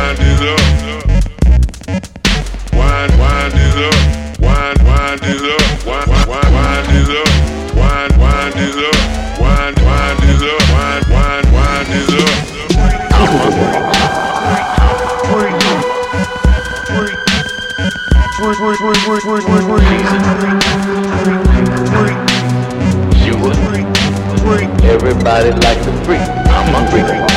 wind it up. Wind it up. Wind it up. Wind it up. Wind it up. Wind it up. Wind it up. Everybody likes a freak. I'm a freak.